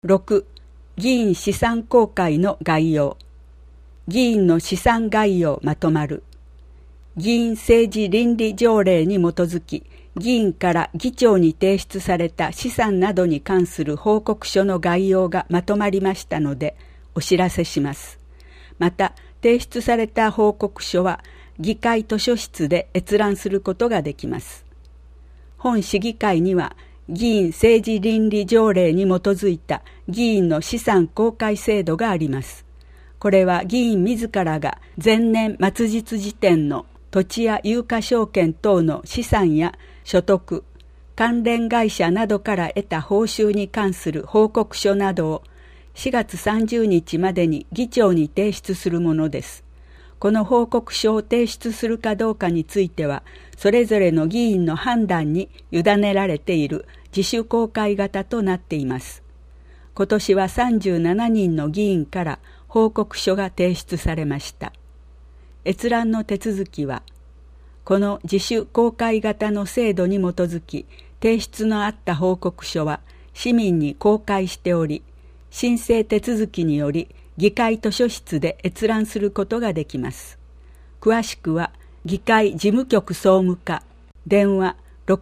6. 議員資産公開の概要。議員の資産概要まとまる。議員政治倫理条例に基づき、議員から議長に提出された資産などに関する報告書の概要がまとまりましたので、お知らせします。また、提出された報告書は、議会図書室で閲覧することができます。本市議会には、議員政治倫理条例に基づいた議員の資産公開制度があります。これは議員自らが前年末日時点の土地や有価証券等の資産や所得、関連会社などから得た報酬に関する報告書などを4月30日までに議長に提出するものです。この報告書を提出するかどうかについては、それぞれの議員の判断に委ねられている自主公開型となっています。今年は37人の議員から報告書が提出されました。閲覧の手続きは、この自主公開型の制度に基づき、提出のあった報告書は市民に公開しており、申請手続きにより議会図書室で閲覧することができます。詳しくは、議会事務局総務課、電話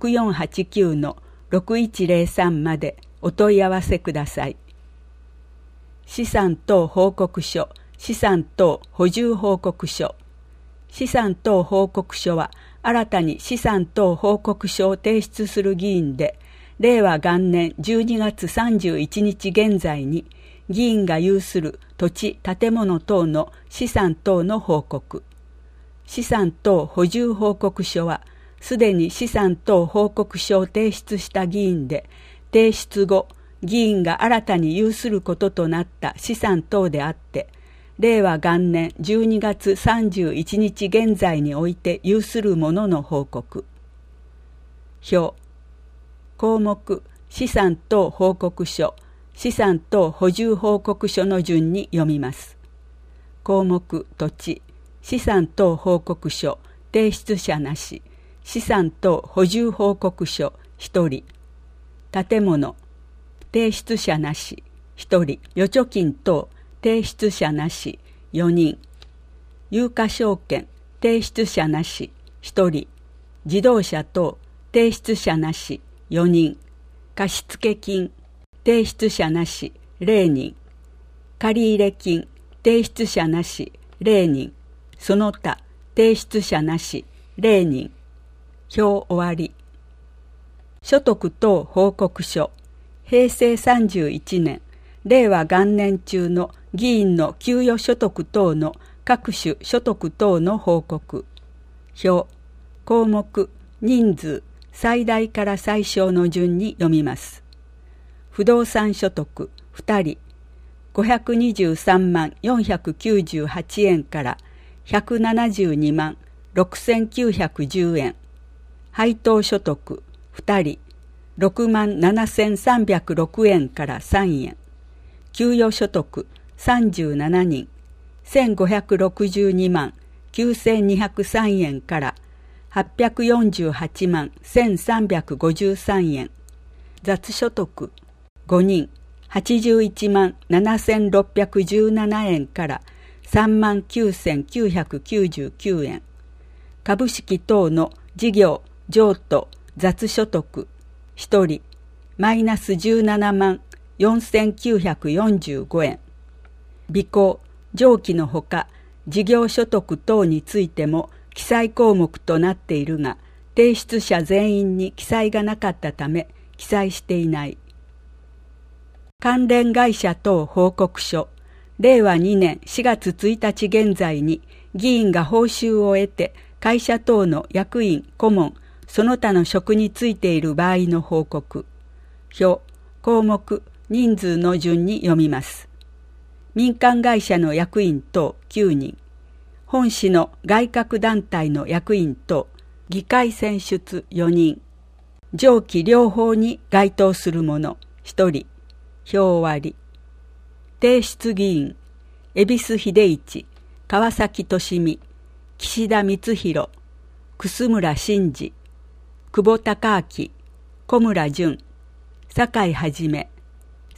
6489-6103 までお問い合わせください。資産等報告書、資産等補充報告書。資産等報告書は、新たに資産等報告書を提出する議員で、令和元年12月31日現在に、議員が有する土地・建物等の資産等の報告。資産等補充報告書は、すでに資産等報告書を提出した議員で、提出後、議員が新たに有することとなった資産等であって、令和元年12月31日現在において有するものの報告。表。項目、資産等報告書、資産等補充報告書の順に読みます。項目、土地、資産等報告書、提出者なし、資産等補充報告書、1人。建物、提出者なし、1人。預貯金等、提出者なし、4人。有価証券、提出者なし、1人。自動車等、提出者なし、4人。貸付金、提出者なし、0人。借入金、提出者なし、0人。その他、提出者なし、0人。表終わり。所得等報告書。平成31年、令和元年中の議員の給与所得等の各種所得等の報告。表。項目、人数、最大から最小の順に読みます。不動産所得2人、523万498円から172万6910円。配当所得2人、6万7306円から3円。給与所得37人、1562万9203円から848万1353円。雑所得5人、81万7617円から3万9999円。株式等の事業、譲渡、雑所得1人、マイナス17万4945円。備考、上記のほか、事業所得等についても記載項目となっているが、提出者全員に記載がなかったため、記載していない。関連会社等報告書。令和2年4月1日現在に、議員が報酬を得て、会社等の役員、顧問、その他の職についている場合の報告。表、項目、人数の順に読みます。民間会社の役員等9人。本市の外郭団体の役員等、議会選出4人。上記両方に該当する者1人。表終わり。提出議員、恵比寿秀一、川崎俊美、岸田光弘、楠村真治、久保孝明、小村淳、酒井はじめ、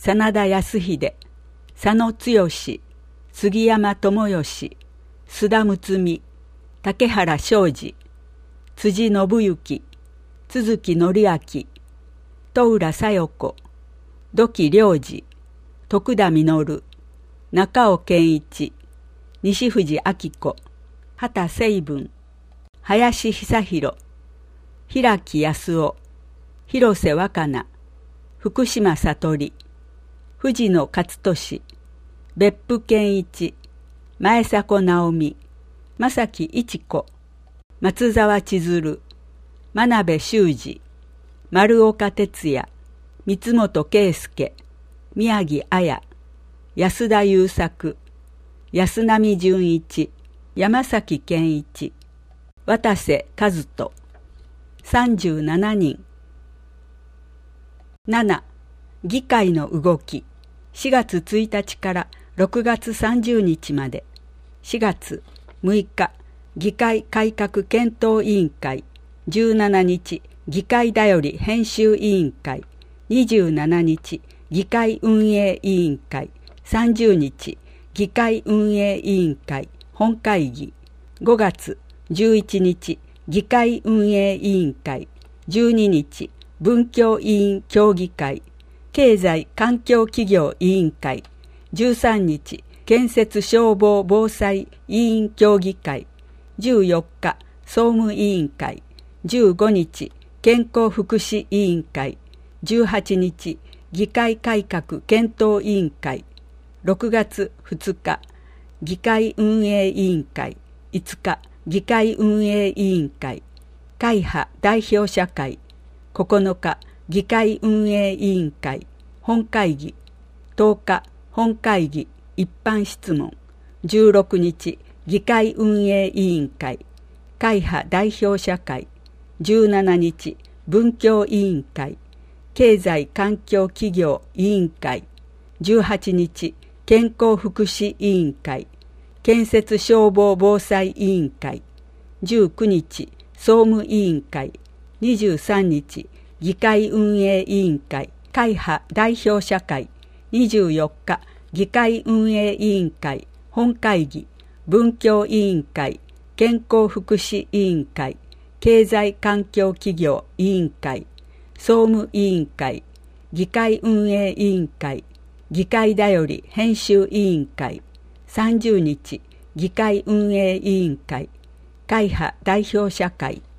真田康秀、佐野剛、杉山智義、須田睦美、竹原昌司、辻信之、都築則明、戸浦小夜子、土岐良二、徳田実、中尾健一、西藤明子、畑成文、林久弘、平木康夫、広瀬若菜、福島悟、藤野勝利、別府健一、前迫直美、正木一子、松沢千鶴、真鍋修二、丸岡哲也、三本圭介、宮城綾、安田優作、安波純一、山崎健一、渡瀬和人、37人。7. 議会の動き。4月1日から6月30日まで。4月6日、議会改革検討委員会。17日、議会だより編集委員会。27日、議会運営委員会。30日、議会運営委員会本会議。5月11日、議会運営委員会。12日、文教委員協議会、経済環境企業委員会。13日、建設消防防災委員協議会。14日、総務委員会。15日、健康福祉委員会。18日、議会改革検討委員会。6月2日、議会運営委員会。5日、議会運営委員会。会派代表者会。9日、議会運営委員会。本会議。10日、本会議。一般質問。16日、議会運営委員会。会派代表者会。17日、文教委員会。経済環境企業委員会。18日、健康福祉委員会。建設消防防災委員会。19日、総務委員会。23日、議会運営委員会。会派代表者会。24日、議会運営委員会。本会議。文教委員会。健康福祉委員会。経済環境企業委員会。総務委員会。議会運営委員会。議会だより編集委員会。30日、議会運営委員会。会派代表者会。